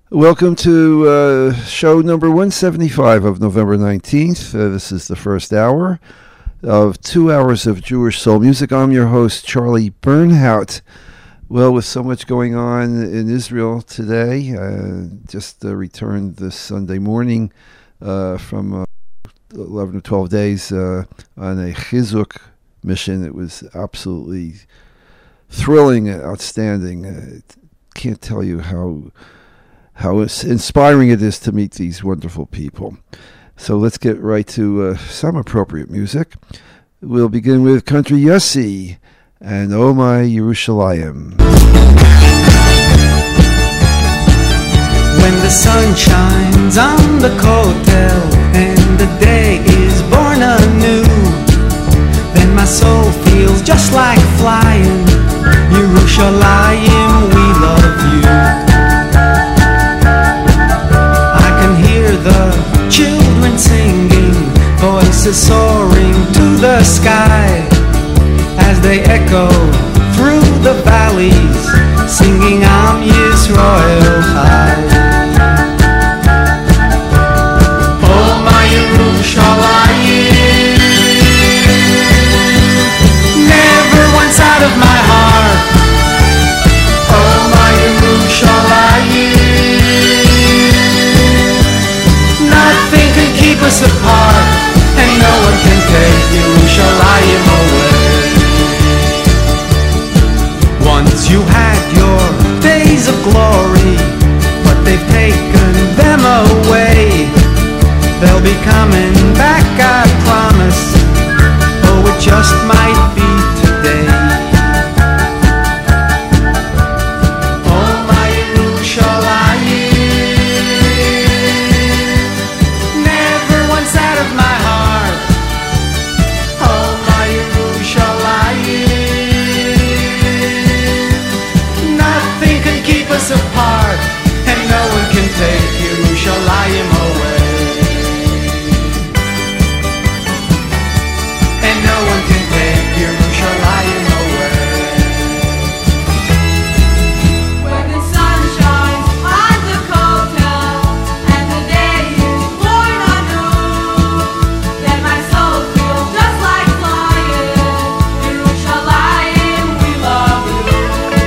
Welcome to show number 175 of November 19th. This is the first hour of 2 hours of Jewish soul music. I'm your host, Charlie Bernhout. Well, with so much going on in Israel today, just returned this Sunday morning from 11 or 12 days on a Chizuk mission. It was absolutely thrilling and outstanding. Can't tell you how inspiring it is to meet these wonderful people. So let's get right to some appropriate music. We'll begin with Country Yossi and Oh My Yerushalayim. When the sun shines on the kotel and the day is born anew, then my soul feels just like flying. Yerushalayim, we love you. The children singing, voices soaring to the sky, as they echo through the valleys, singing Am Yisrael Chai. Oh my Yerushalayim, never once out of my heart. Oh my Yerushalayim, nothing can keep us apart, and no one can take Yerushalayim away. Once you had your days of glory, but they've taken them away. They'll be coming back, I promise. Oh, it just might be today. Apart, and no one can take Yerushalayim away, and no one can take Yerushalayim away. When the sun shines on the kotel and the day is born anew, then my soul feels just like flying. Yerushalayim, we love you.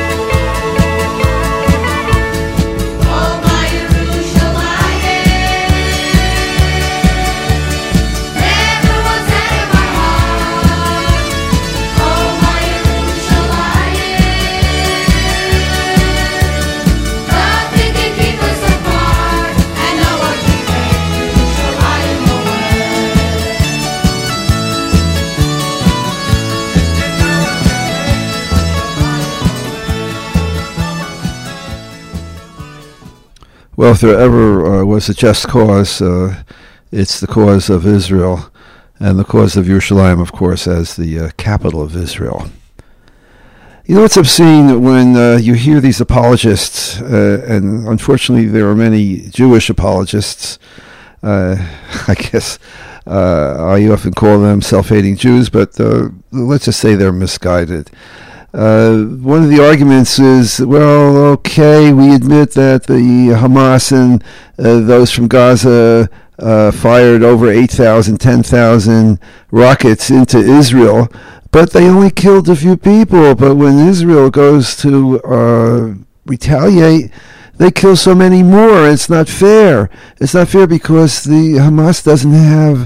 Well, if there ever was a just cause, it's the cause of Israel, and the cause of Yerushalayim, of course, as the capital of Israel. You know, it's obscene when you hear these apologists, and unfortunately there are many Jewish apologists. I guess I often call them self-hating Jews, but let's just say they're misguided. One of the arguments is, well, okay, we admit that the Hamas and those from Gaza fired over 8,000, 10,000 rockets into Israel, but they only killed a few people. But when Israel goes to retaliate, they kill so many more. It's not fair. It's not fair because the Hamas doesn't have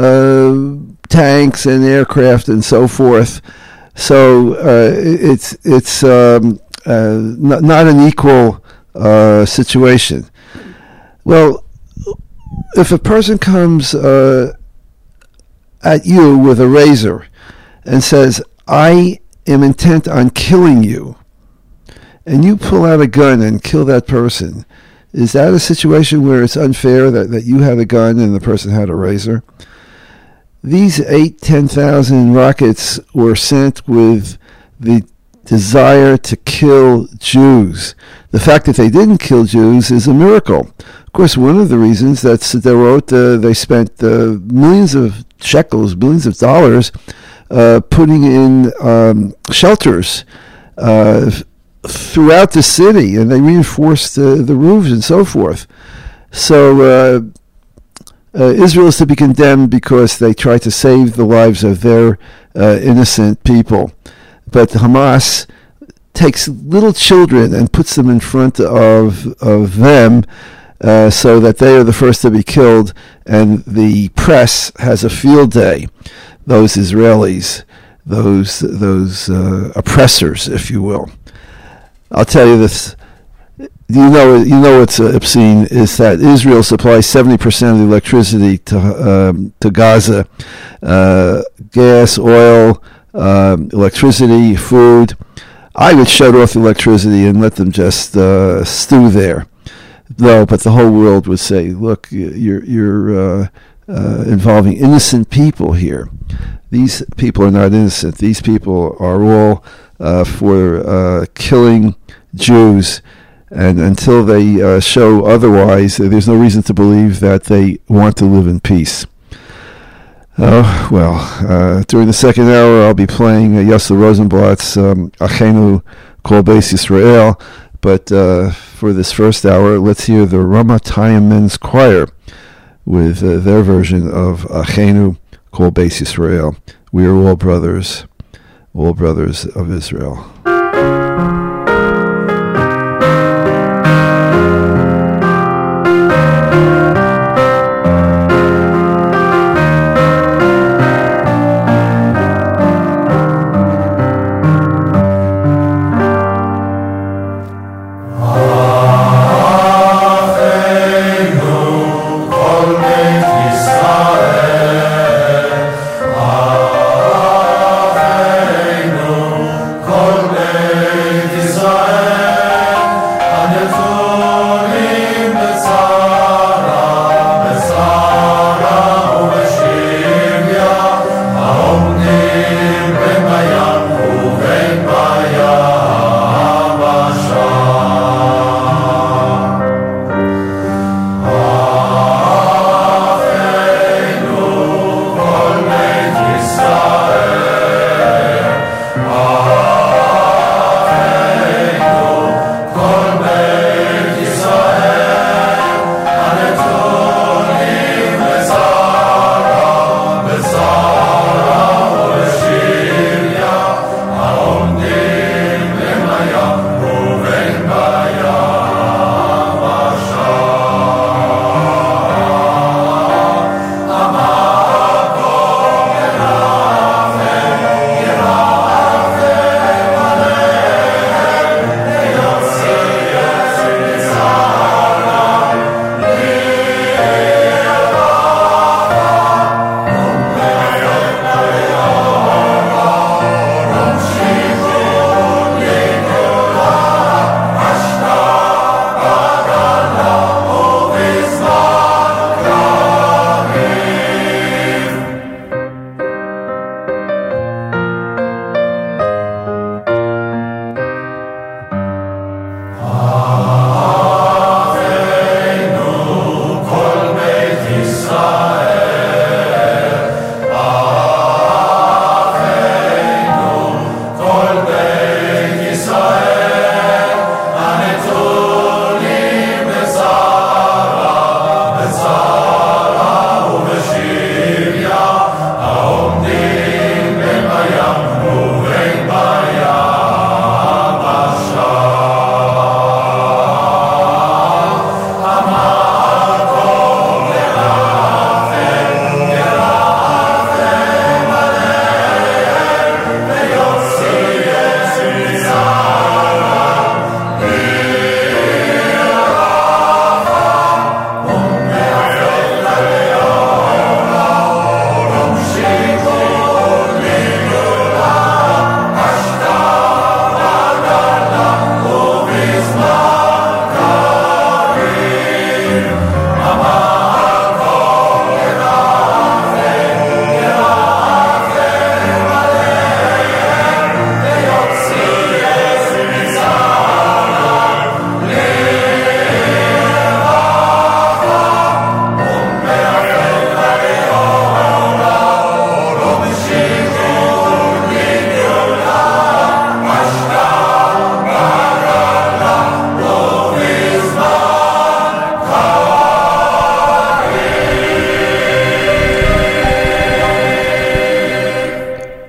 tanks and aircraft and so forth. So it's not an equal situation. Well, if a person comes at you with a razor and says, I am intent on killing you, and you pull out a gun and kill that person, is that a situation where it's unfair that you had a gun and the person had a razor? These 10,000 rockets were sent with the desire to kill Jews. The fact that they didn't kill Jews is a miracle. Of course, one of the reasons that Sderot, they spent millions of shekels, billions of dollars, putting in shelters throughout the city, and they reinforced the roofs and so forth. So Israel is to be condemned because they try to save the lives of their innocent people. But Hamas takes little children and puts them in front of them so that they are the first to be killed, and the press has a field day. Those Israelis, those oppressors, if you will. I'll tell you this. You know what's obscene is that Israel supplies 70% of the electricity to Gaza, gas, oil, electricity, food. I would shut off the electricity and let them just stew there. No, but the whole world would say, "Look, you're involving innocent people here. These people are not innocent. These people are all for killing Jews." And until they show otherwise, there's no reason to believe that they want to live in peace. During the second hour, I'll be playing Yossel Rosenblatt's Achenu Kol Beis Yisrael. But for this first hour, let's hear the Ramatayim Men's Choir with their version of Achenu Kol Beis Yisrael. We are all brothers of Israel. Kol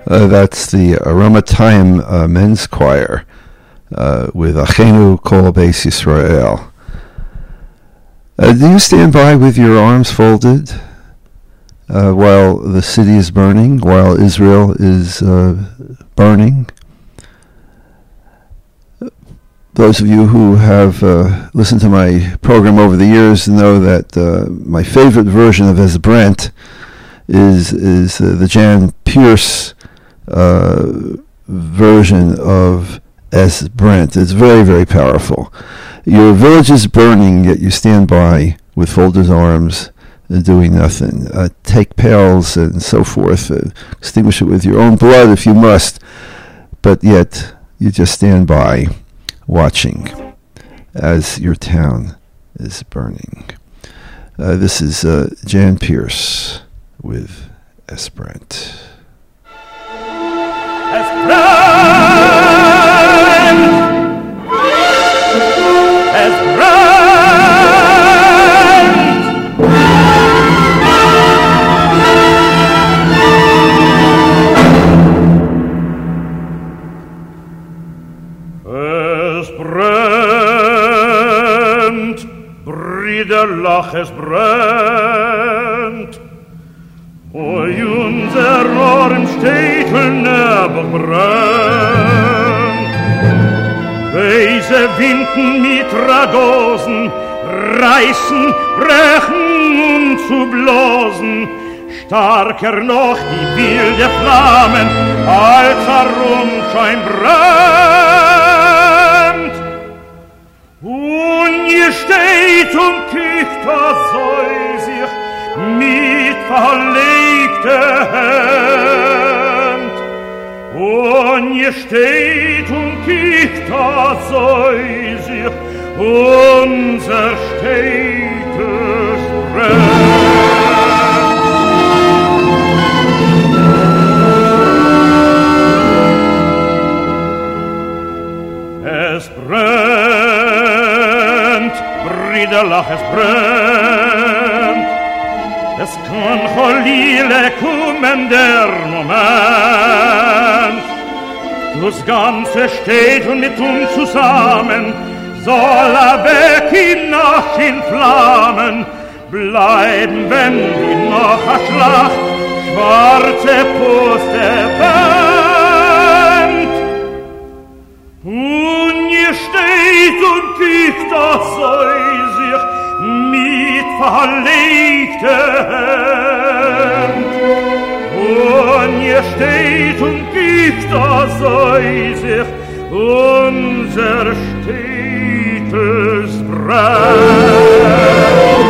That's the Aromatayim Men's Choir with Achenu Kol Beis Yisrael. Do you stand by with your arms folded while the city is burning, while Israel is burning? Those of you who have listened to my program over the years know that my favorite version of Esbrent is the Jan Pierce version of Esbrent. It's very, very powerful. Your village is burning, yet you stand by with folded arms, doing nothing. Take pails and so forth. Extinguish it with your own blood if you must, but yet you just stand by, watching as your town is burning. This is Jan Pierce with Esbrent. Lach es brennt, oi unser Rohr im Städtelnebel brennt. Weise Winden mit Ragosen reißen, brechen und zu blosen, starker noch die wilde Flammen, als Rumschein brennt. Und ihr steht und kickt das Säusig mit verlegter Hand. Und ihr steht und kickt das Säusig, unser Städtes brennt. Es brennt, Briderlach, es brennt. Es kann Cholile kommen der Moment. Das Ganze steht und mit uns zusammen, soll weg in Nacht in Flammen bleiben, wenn die noch a Schlacht schwarze Puste brennt. Und ihr steht und kickt das Säusig mit verlegter Hand. Und ihr steht und kickt das Säusig, unser Städtes brennt.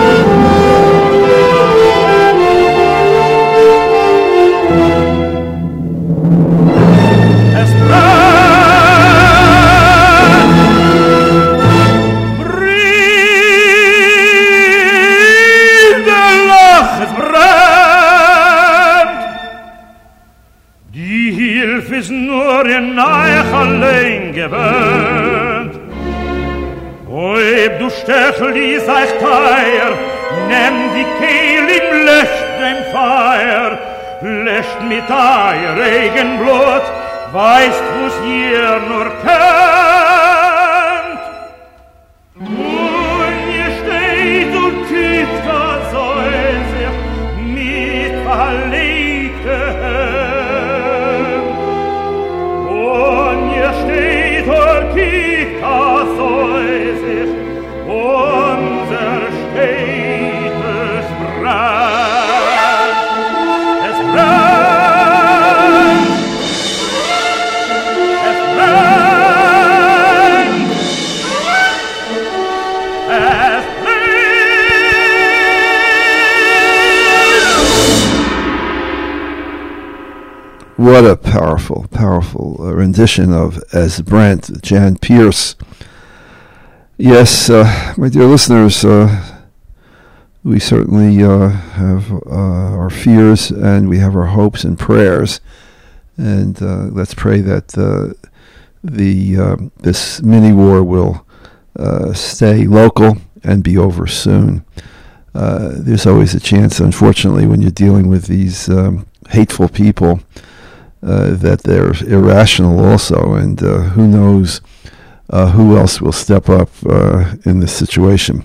Ist nur in euch allein gewöhnt. Ob du Stechli seid teuer, nimm die Kehl im Löscht dem Feuer, löscht mit euer Regenblut, weißt, wo's ihr nur könnt. Und ihr steht und kickt das Säusig mit verlegter Hand. Und ihr steht und kickt das Säusig, unser Städtes brennt. Es brennt, es brennt, es brennt. What a powerful, powerful rendition of Esbrent, Jan Pierce. Yes, my dear listeners, we certainly have our fears and we have our hopes and prayers. And let's pray that this mini-war will stay local and be over soon. There's always a chance, unfortunately, when you're dealing with these hateful people, that they're irrational also, and who knows who else will step up in this situation.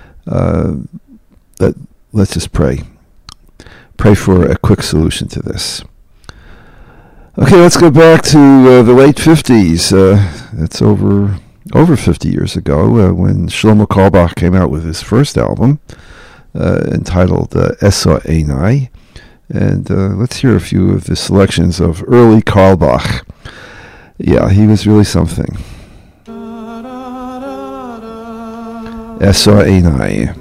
Let's just pray. Pray for a quick solution to this. Okay, let's go back to the late 50s. It's over 50 years ago when Shlomo Carlebach came out with his first album entitled Esa Einai. And let's hear a few of the selections of early Carlebach. Yeah, he was really something. Esa Einai.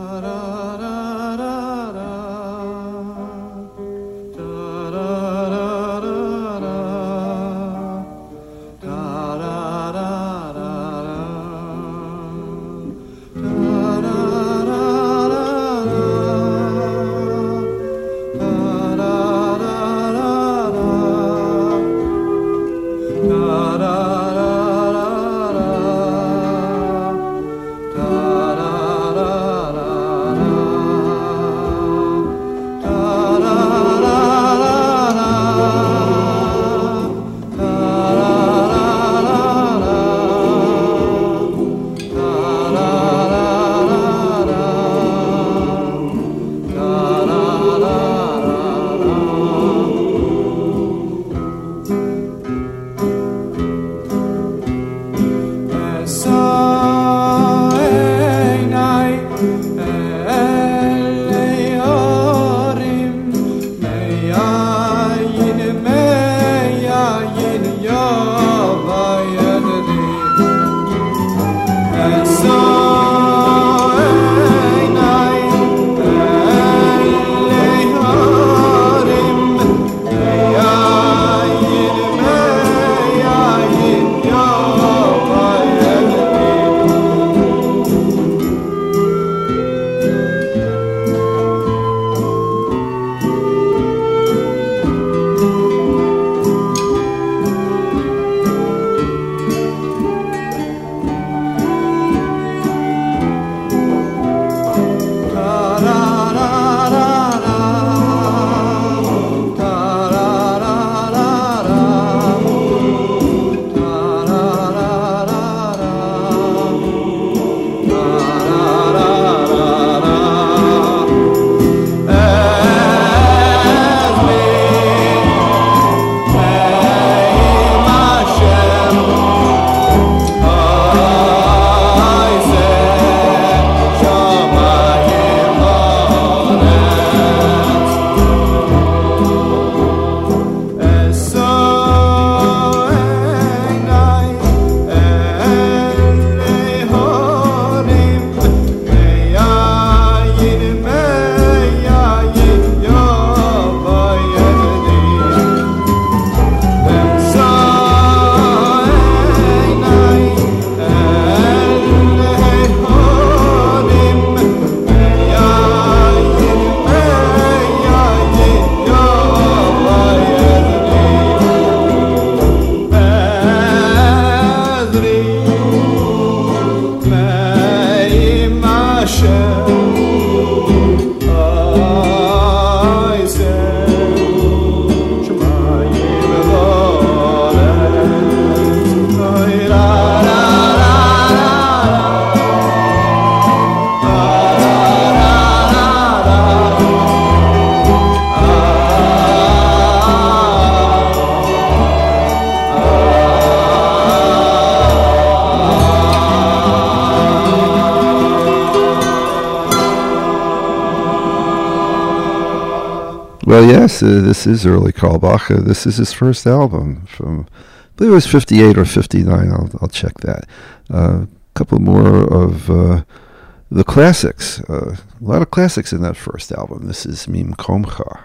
Well, yes, this is early Carlebach. This is his first album from, I believe it was 58 or 59. I'll check that. A couple more of the classics. A lot of classics in that first album. This is Mim Komcha.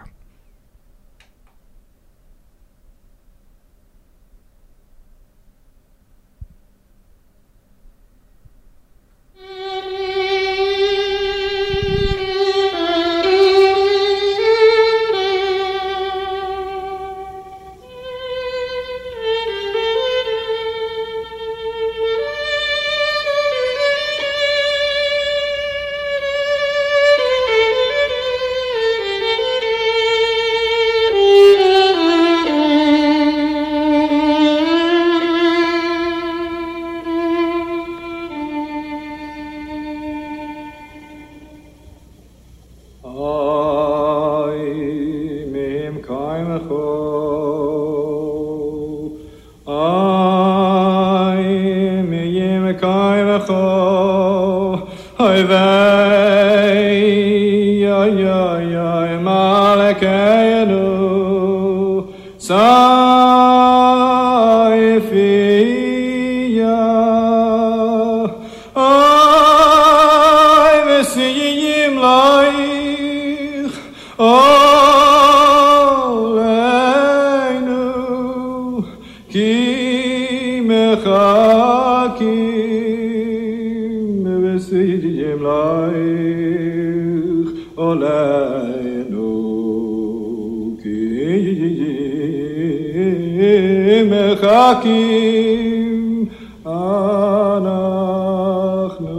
Oy vey, oy, oy, oy, Malkeinu, Saifia. Oy, Vesiyim loich, Oleinu, Ki mechakim, Vesiyim loich, Oleinu, Ki mechakim, Anachnu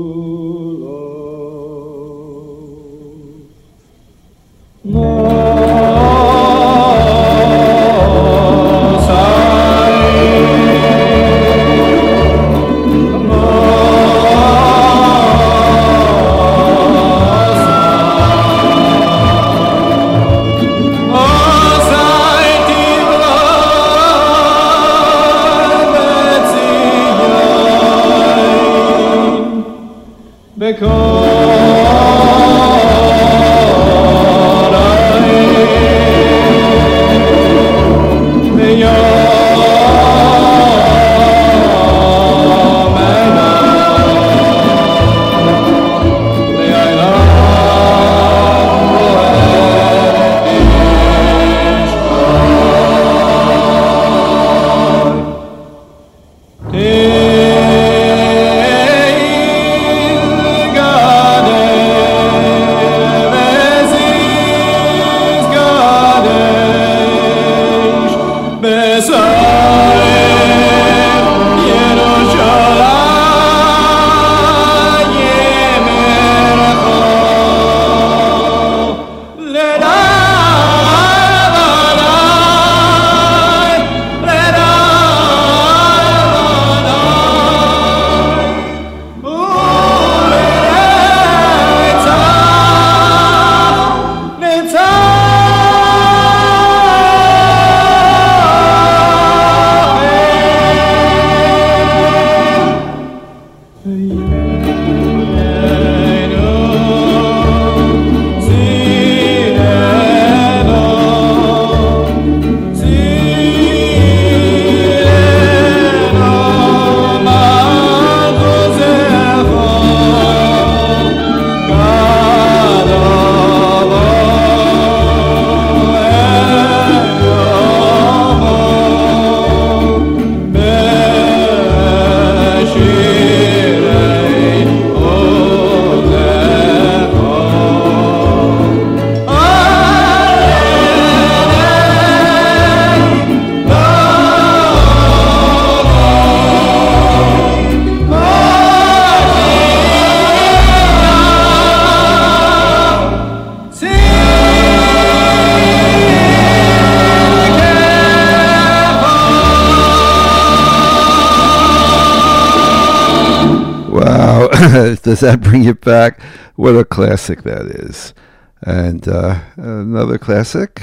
Does that bring you back? What a classic that is. And another classic,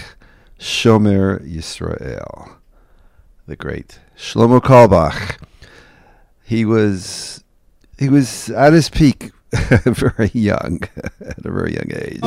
Shomer Yisrael, the great Shlomo Carlebach. He was at his peak very young, at a very young age.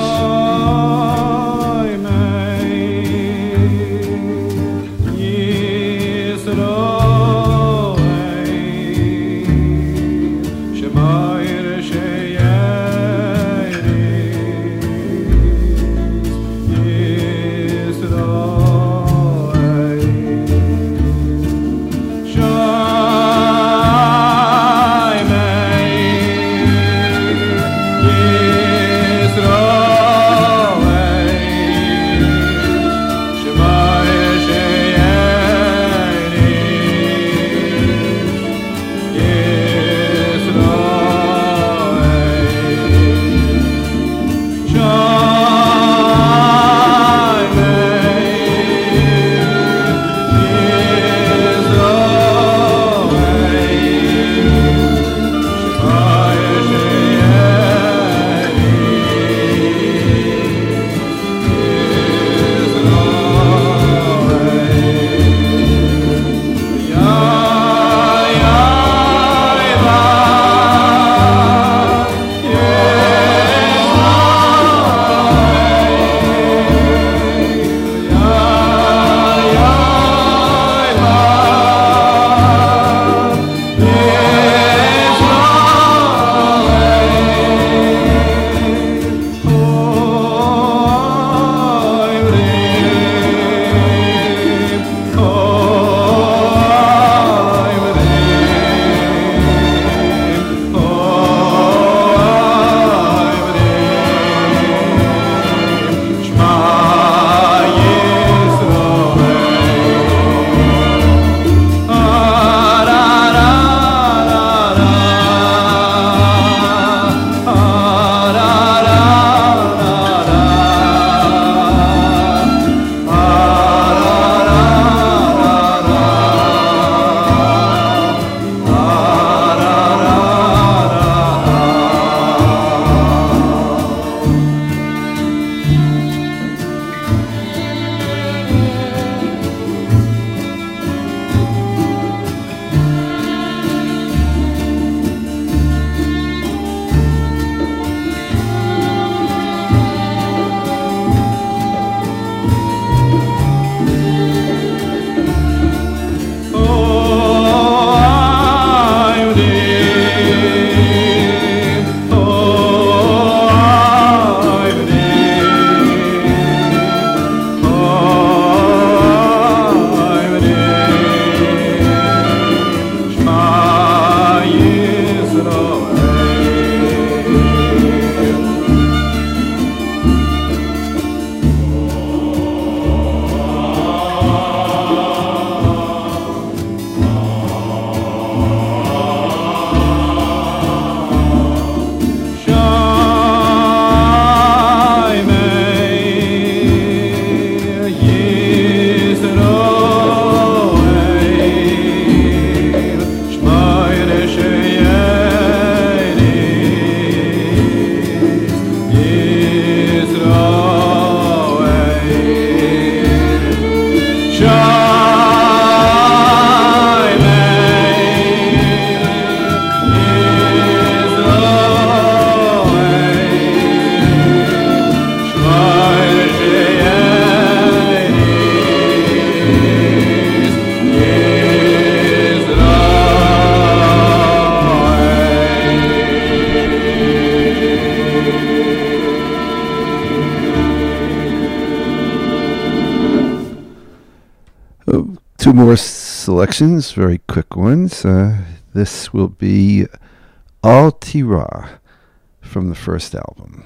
more selections, very quick ones. This will be Al Tira from the first album.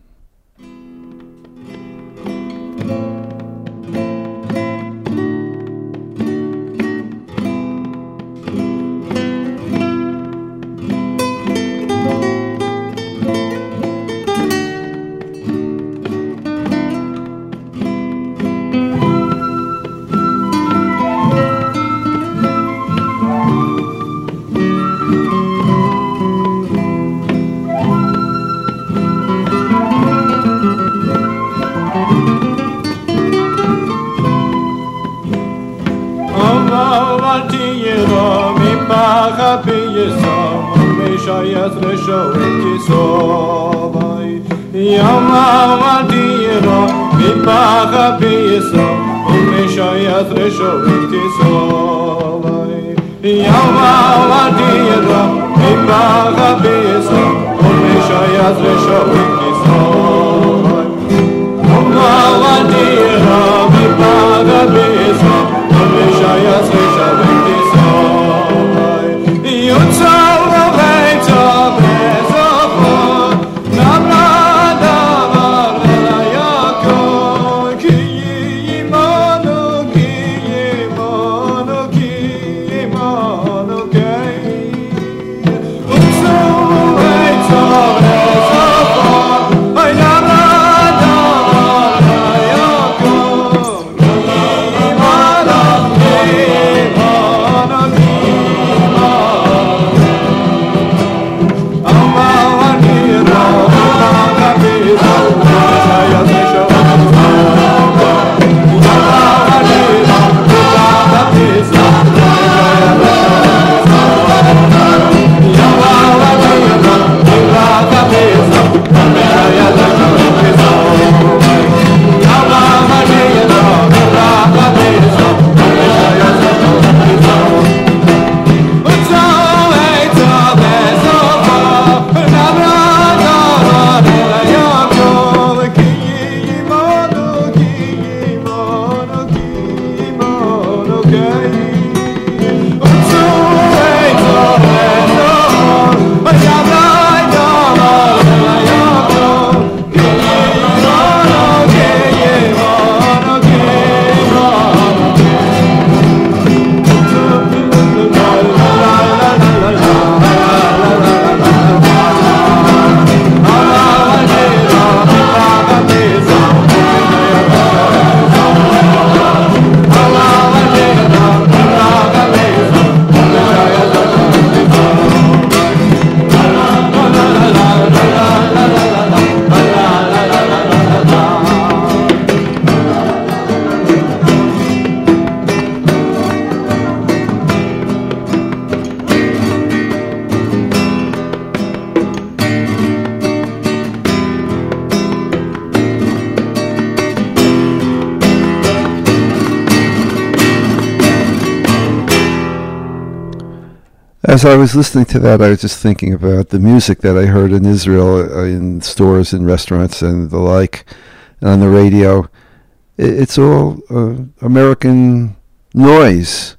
As I was listening to that, I was just thinking about the music that I heard in Israel, in stores and restaurants and the like, and on the radio. It's all American noise.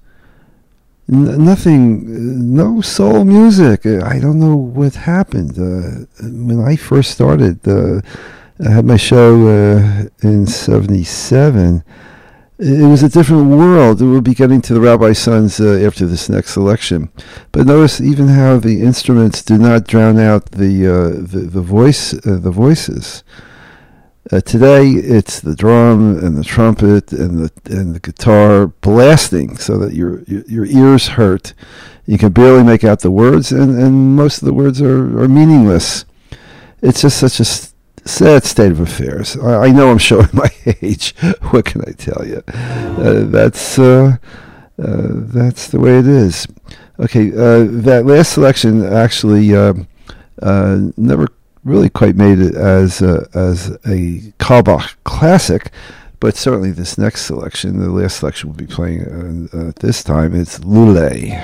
Nothing, no soul music. I don't know what happened. When I first started, I had my show in 77. It was a different world. We'll be getting to the Rabbi Sons after this next selection. But notice even how the instruments do not drown out the voices. Today it's the drum and the trumpet and the guitar blasting so that your ears hurt. You can barely make out the words, and most of the words are meaningless. It's just such a sad state of affairs. I know I'm showing my age. What can I tell you? That's the way it is. Okay, that last selection actually never really quite made it as a Carlebach classic, but certainly this next selection, the last selection we'll be playing at this time, it's Lule.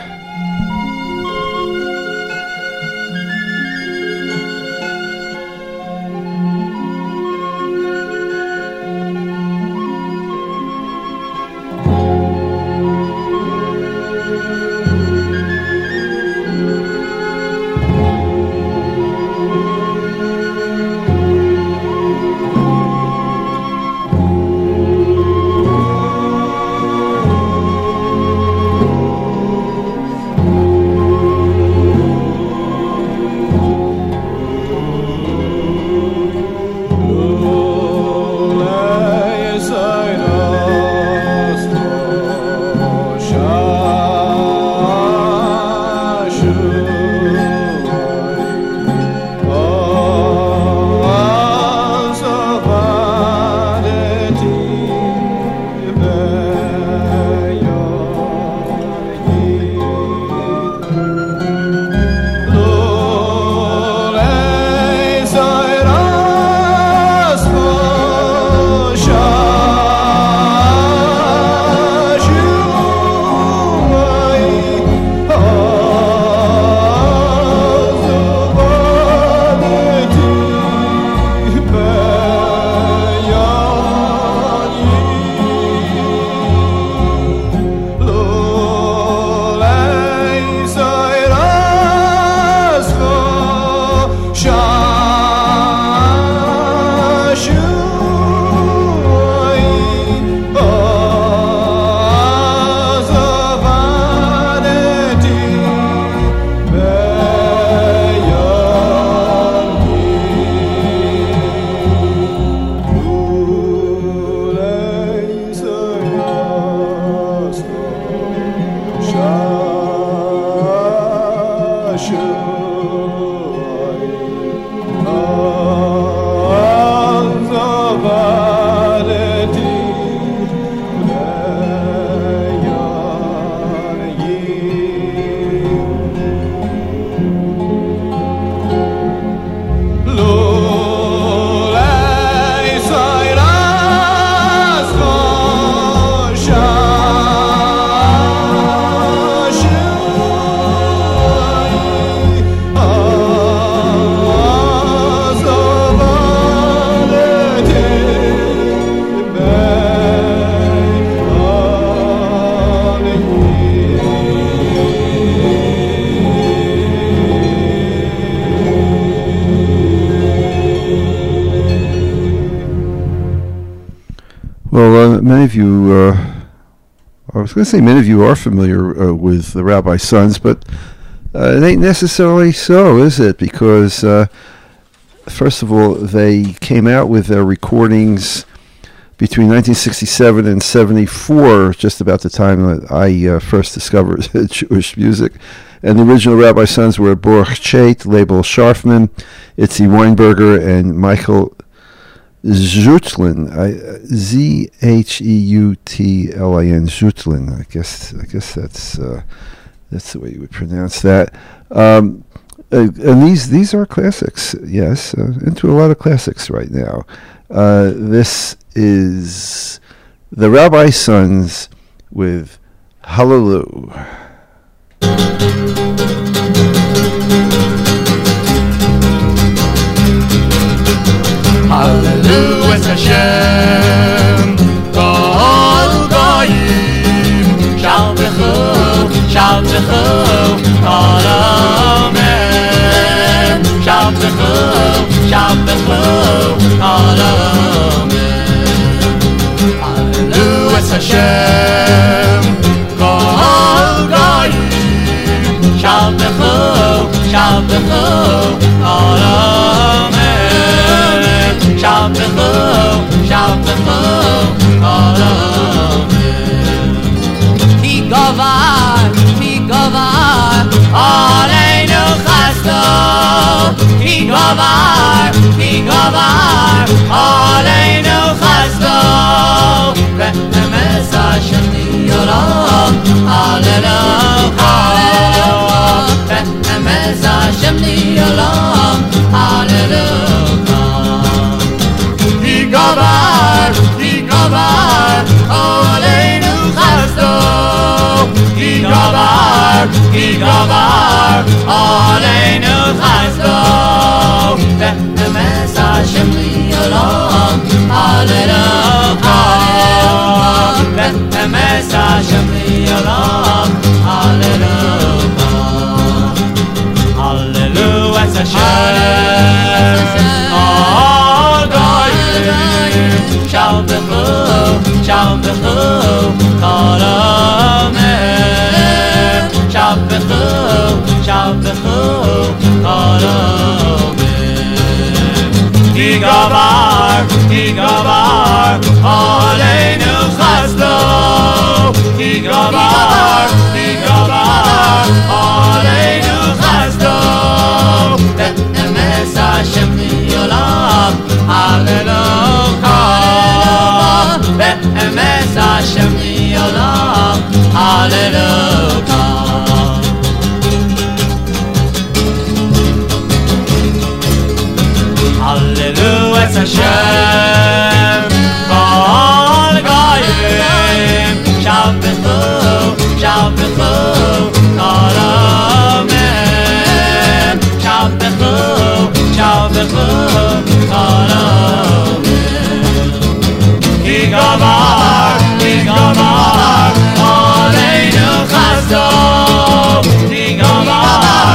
Well, many of you, I was going to say many of you are familiar with the Rabbi Sons, but it ain't necessarily so, is it? Because, first of all, they came out with their recordings between 1967 and 74, just about the time that I first discovered Jewish music. And the original Rabbi Sons were Baruch Chait, Label Sharfman, Itzi Weinberger, and Michael Zutlin, Zheutlin, Zutlin. I guess that's the way you would pronounce that. And these are classics, yes, into a lot of classics right now. This is the Rabbi Sons with Hallelujah. Hallelujah es Hashem, Kol Goyim, Shalvechu, Shalvechu, Kol Omer, Shalvechu, Shalvechu, Kol Omer. Hallelujah es Hashem, Kol Goyim, Shalvechu, Shalvechu, Kol Omer. Shalvechu, Shalvechu, Kol Omer. Ki gavar, Aleinu Chasto. Ki gavar, Aleinu Chasto. Ve'emes Hashem li'olam, Hallelujah. Ve'emes Hashem li'olam, Hallelujah. Ki gavar, Aleinu Chasto. Ki gavar, Aleinu Chasto. Ve'emes Hashem li'olam, Hallelujah. Ve'emes Hashem li'olam, Hallelujah. Hallelujah es Hashem, Kol Goyim, Shalvechu, Shalvechu, Kol Omer, Shalvechu, Shalvechu, Kol Omer. Ki gavar, Aleinu Chasto. Ki gavar, Aleinu Chasto. Ve'emes Hashem li'olam, Hallelujah. Ve'emes Hashem li'olam, Hallelujah. Hallelujah es Hashem, Kol Goyim, Shalvechu, Shalvechu, Kol Omer, Shalvechu, Shalvechu, Kol Omer. Ki gavar, Aleinu Chasto. Ki gavar,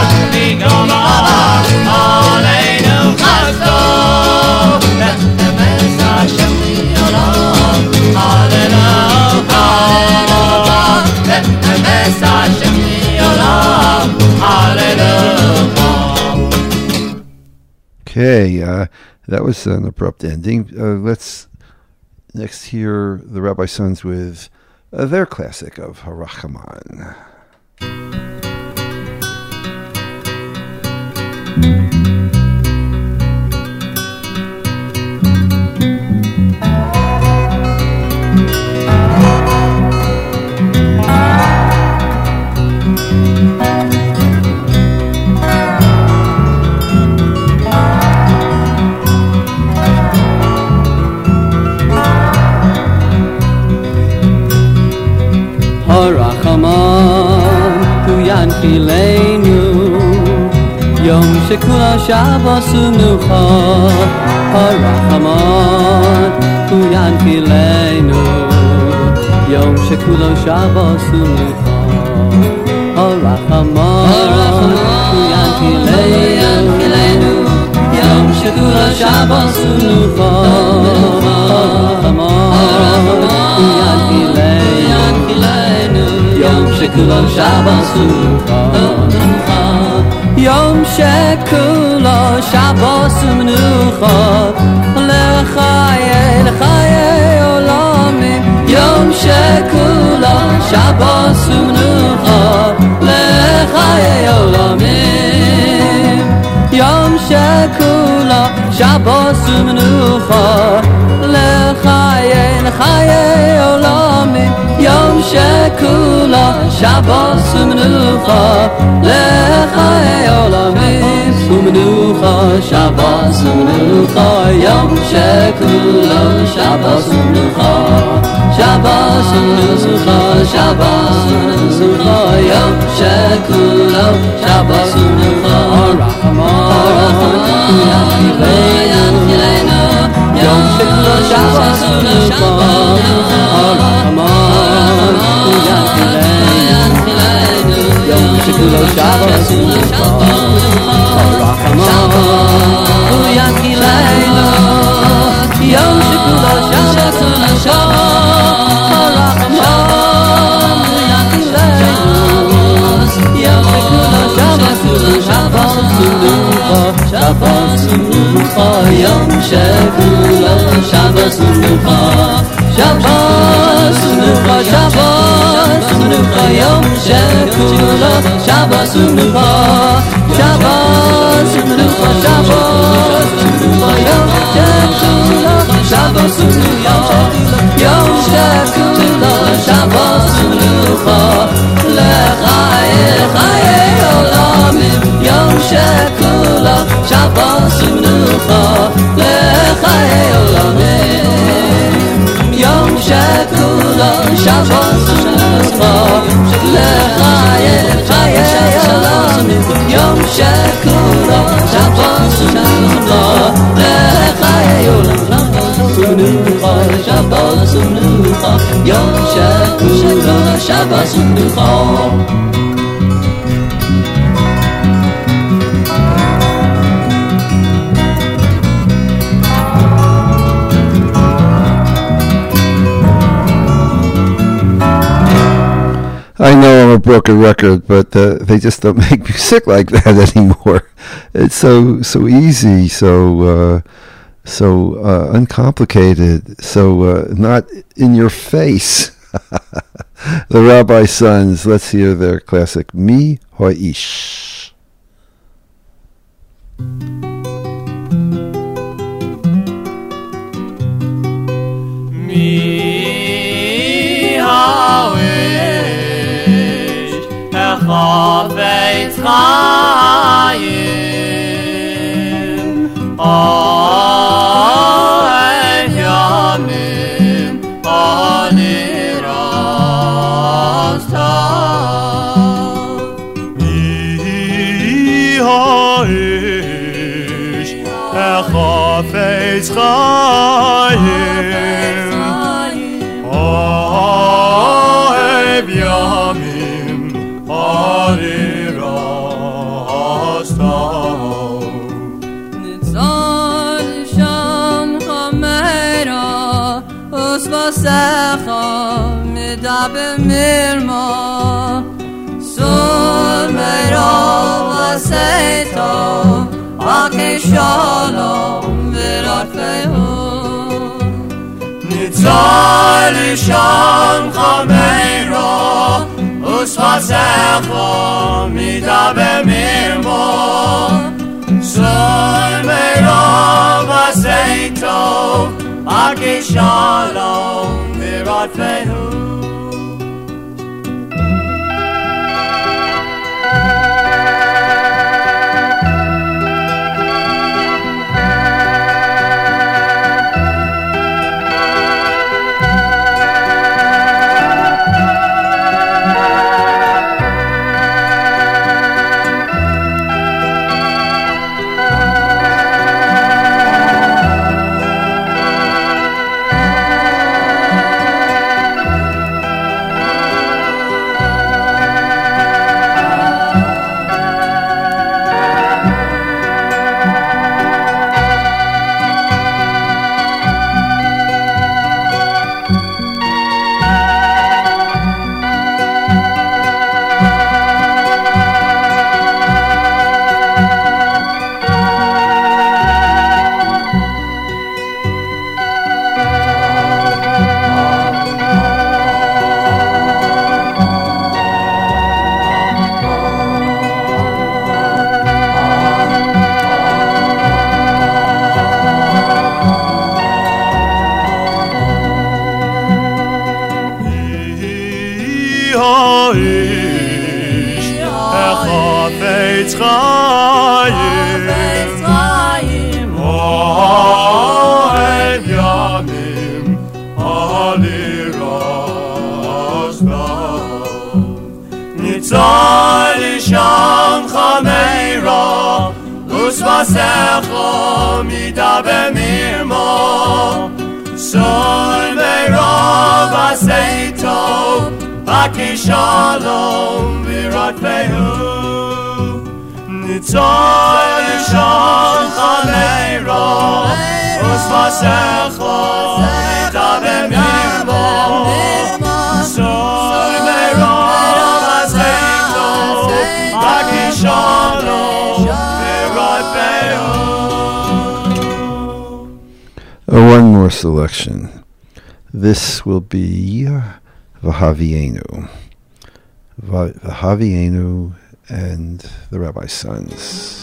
Aleinu Chasto. Ve'emes Hashem li'olam, Hallelujah. Ve'emes Hashem li'olam, Hallelujah. Okay, that was an abrupt ending. Let's next hear the Rabbi Sons with their classic of Harachaman. Harachaman hu yanchilenu Yom shekula Shabbos u'nucha. Harachaman hu yanchilenu Yom shekula Shabbos u'nucha. Harachaman hu yanchilenu Yom shekula Shabbos u'nucha. יום שכולו שבת ומנוחה יום שכולו שבת ומנוחה לחיי עולמים יום שכולו שבת ומנוחה לחיי עולמים יום שכולו שבת ומנוחה לחיי עולמים יום שכולו שבת ומנוחה לחיי עולמים ומנוחה שבת ומנוחה יום שכולו שבת ומנוחה שבת ומנוחה שבת ומנוחה יום שכולו שבת ומנוחה רחמן ינחילנו יום שכולו שבת ומנוחה רחמן ינחילנו יום שכולו שבת ומנוחה רחמן ינחילנו יום שכולו שבת ומנוחה Shabbos Menucha Yom Shekulo Shabbos Menucha Shabbos Menucha Shabbos Menucha Yom Shekulo Shabbos Menucha Shabbos Menucha Shabbos Menucha Yom Shekulo Shabbos Menucha Yom Shekulo Shabbos Menucha Lechayei Olamim Yom Shekulo Shabbos Menucha Lechayei Olamim Yom Shekulo Shabbos Menucha Lechayei Olamim Yom Shekulo Shabbos Menucha Lechayei Olamim Shabbos Menucha Yom Shekulo Shabbos Menucha I know I'm a broken record, but they just don't make music like that anymore. It's so easy, so uncomplicated, so not in your face. The Rabbi Sons, let's hear their classic Mi Ho'ish. Mi Ho'ish Chafetz Chaim Ohev Yamim Oniras Tov Mi Ho'ish Chafetz Chaim Ohev Yamim Oniras Tov Nitzon Sham Chameira Usvasecha Midabe Mirma Sur Meira Vaseito Ake Shalom V'Rafehu Nitzal Sham Chameira Usvasecha Midabe Mirma Sur Meira Vaseito Ake Shalom V'Rafehu midaber mirmo soy verov aseito Aki shalom virat fehu Nitzoy nishon chameiro Usvasecho midaber mirmo soy verov aseito Aki shalom virat fehu. One more selection. This will be Vahavienu. Vahavienu and the Rabbi's Sons.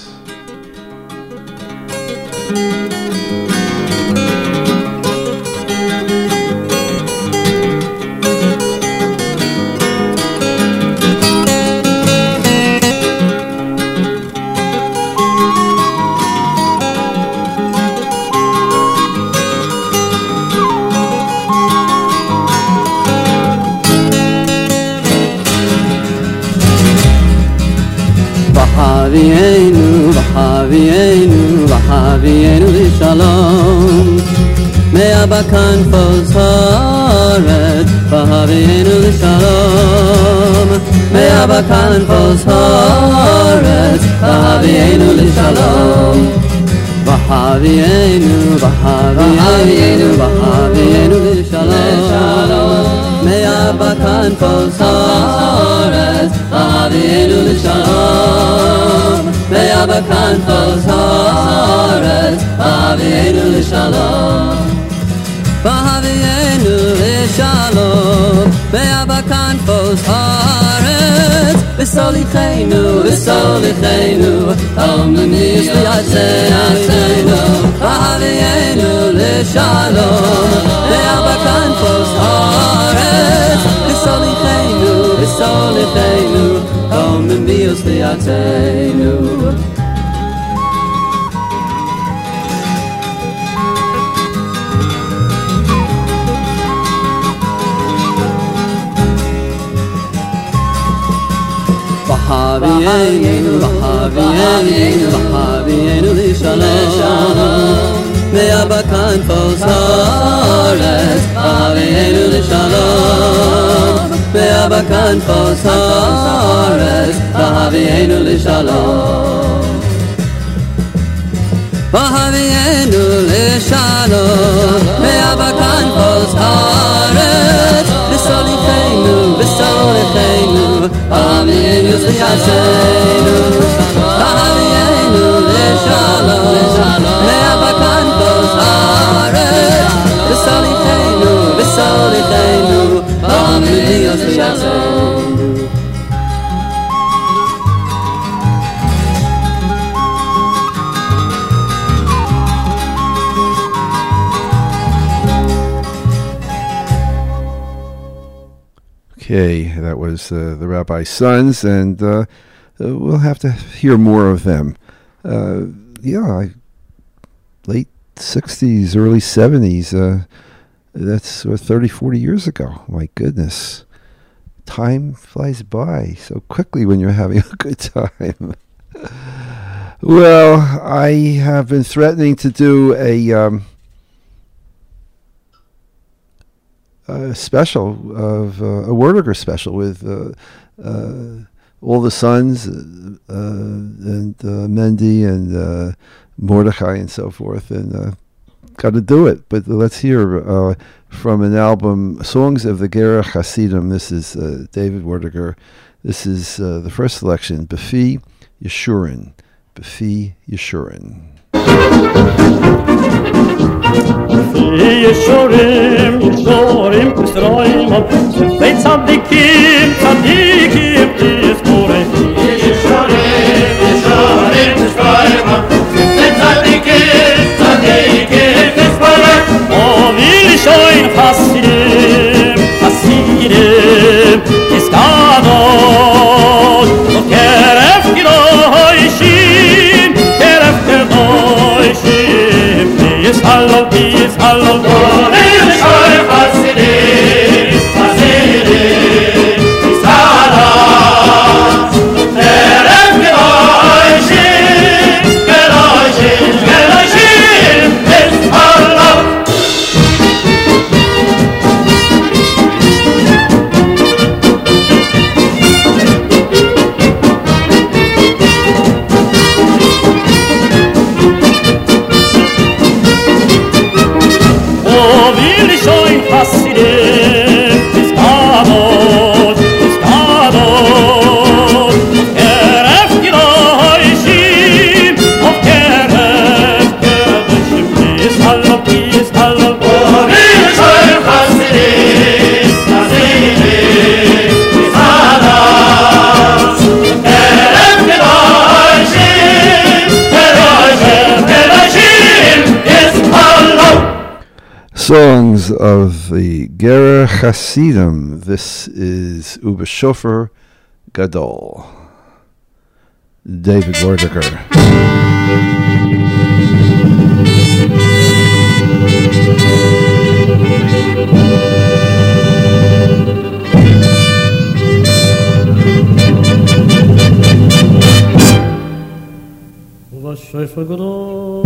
Vahavienu Shalom Me'abakan Fosharet Vahavienu Shalom Me'abakan Fosharet Vahavienu Shalom Vahavienu Shalom Me'abakan Fosharet Vahavienu Shalom Me'abakan Fosharet Vahavienu Shalom Vahavienu Shalom Me'abakan Fosharet V'solichenu Omni Yisliyaseinu Vahavienu Shalom Me'abakan Fosharet V'solichenu Omni Yisliyaseinu. Vahavienu Shalom Me'abakan Fosharet Vahavienu Shalom Me'abakan Fosharet Vahavienu Shalom Vahavienu Shalom Me'abakan Fosharet V'solichenu Vahavienu Yisliyaseinu Vahavienu Shalom Me'abakan Fosharet V'solichenu Omni Yisliyaseinu. Okay, that was the Rabbi's Sons, and we'll have to hear more of them. Late 60s, early 70s, that's 30, 40 years ago. My goodness. Time flies by so quickly when you're having a good time. Well, I have been threatening to do a special of a Werdiger special with all the sons and Mendy and Mordechai and so forth, and got to do it. But let's hear from an album, Songs of the Gerach Hasidim. This is David Werdiger. This is the first selection, Befi Yeshurun. Befi Yeshurun. Yeshorim, Yeshorim, Yisroimon, Zefei Tzadikim, Tzadikim, Yiskorei. Yeshorim, Yeshorim, Yisroimon, Zefei Tzadikim, Tzadikim, Yiskorei. Ovi Lishoin Hasidim, Hasidim, Kiskadol, Keref Gidoishim, Keref Gidoishim, Yishalom, Yishalom, Yishalom, Hasidim, Hasidim, Yishalom, Keref Gidoishim, Gidoishim, Gidoishim, songs of the Gerer Hasidim. This is Uba Shofer Gadol. David Wardiker. Uba Shofer Gadol.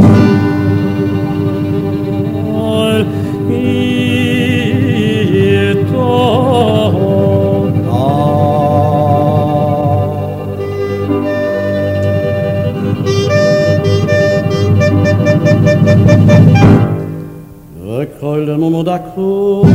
Kolle no da ku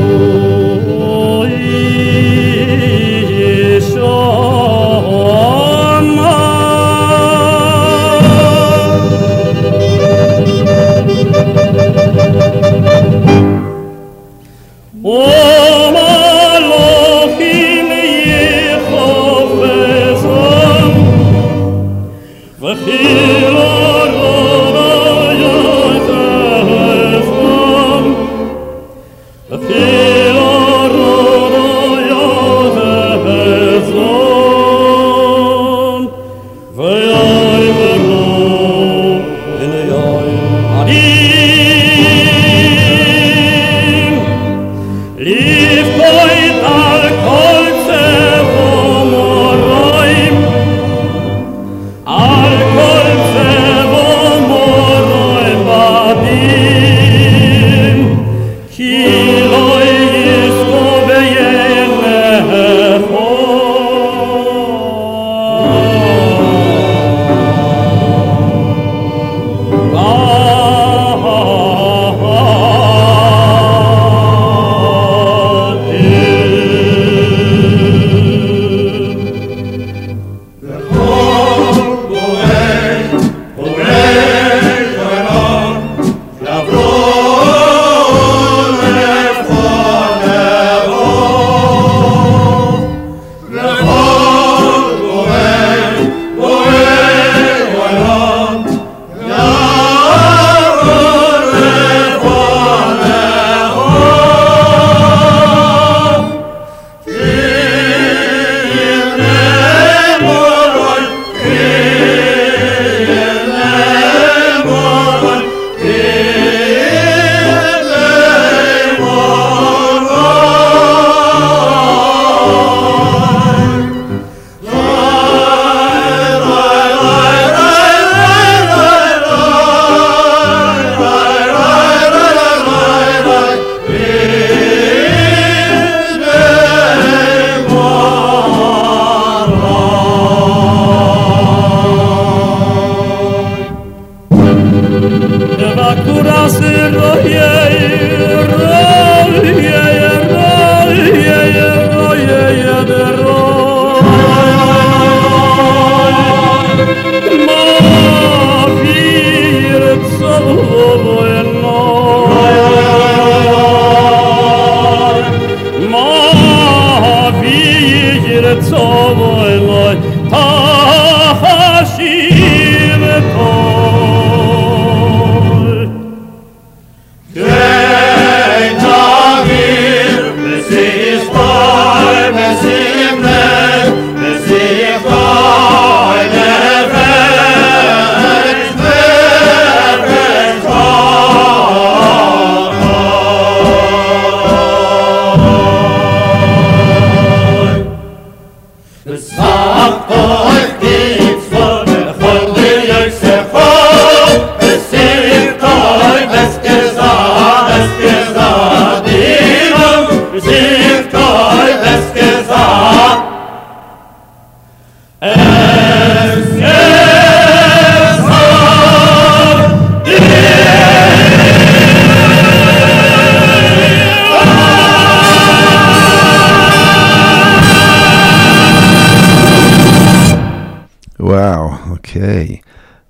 Wow, okay.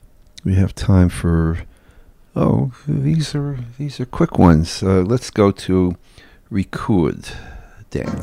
We have time for these are quick ones. Let's go to Rikud dance.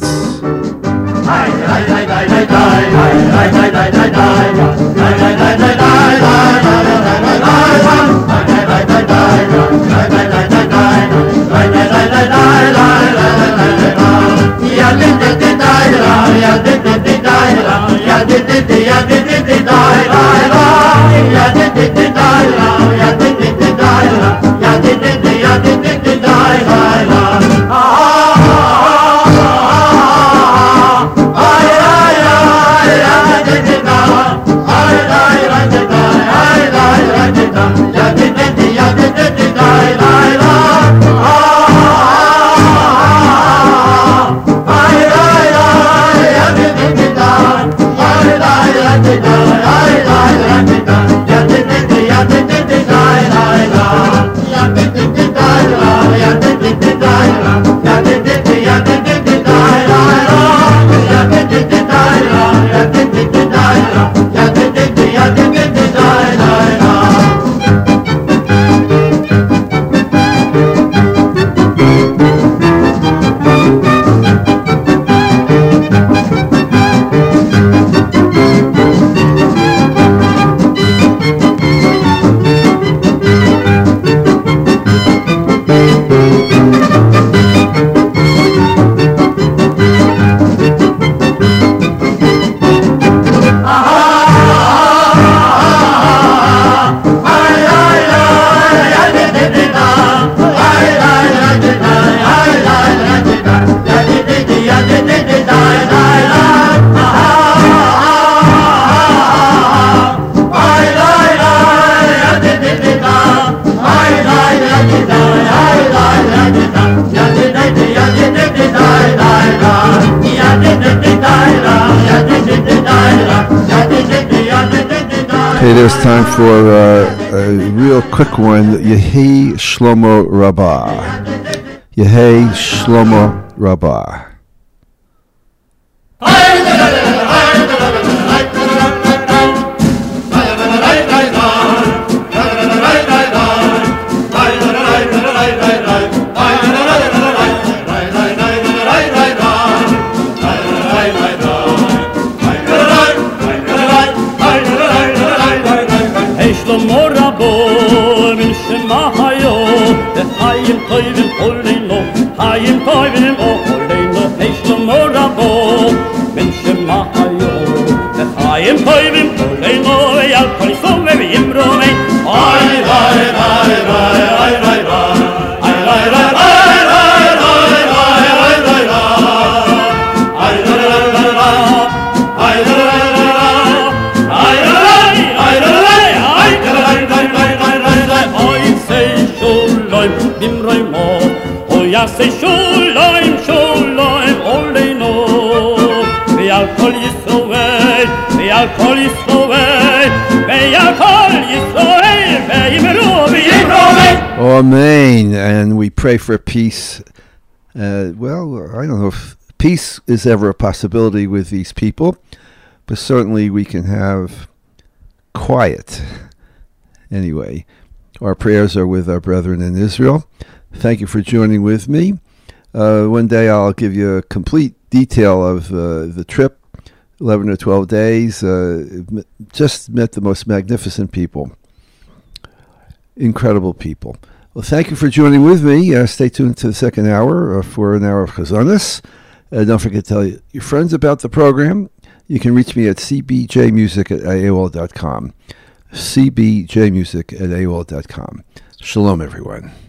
Hey, there's time for a real quick one. Yehi Shlomo Rabbah. Yehi Shlomo Rabbah. Hayim toivim oleino, hayim toivim oleino, hey Shlomo Rabo, ben shemahayo. Hayim toivim oleino, yal koisov v'yim romei. Ay ay ay ay ay ay ay ay ay Say Shuloim, Shuloim, Oleino. Ve'al kol Yisroel, ve'al kol Yisroel, ve'al kol Yisroel, ve'yimru v'yimroel. Amen. And we pray for peace. Well, I don't know if peace is ever a possibility with these people, but certainly we can have quiet. Anyway, our prayers are with our brethren in Israel. Thank you for joining with me. One day I'll give you a complete detail of the trip, 11 or 12 days. Just met the most magnificent people. Incredible people. Well, thank you for joining with me. Stay tuned to the second hour for an hour of Chazanis. Don't forget to tell your friends about the program. You can reach me at cbjmusic@aol.com. cbjmusic@aol.com. Shalom, everyone.